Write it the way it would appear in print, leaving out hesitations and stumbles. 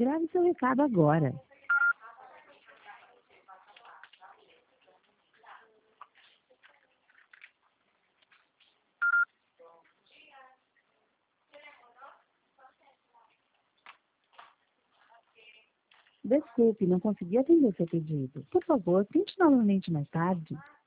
Grave seu recado agora. Desculpe, não consegui atender seu pedido. Por favor, tente novamente mais tarde.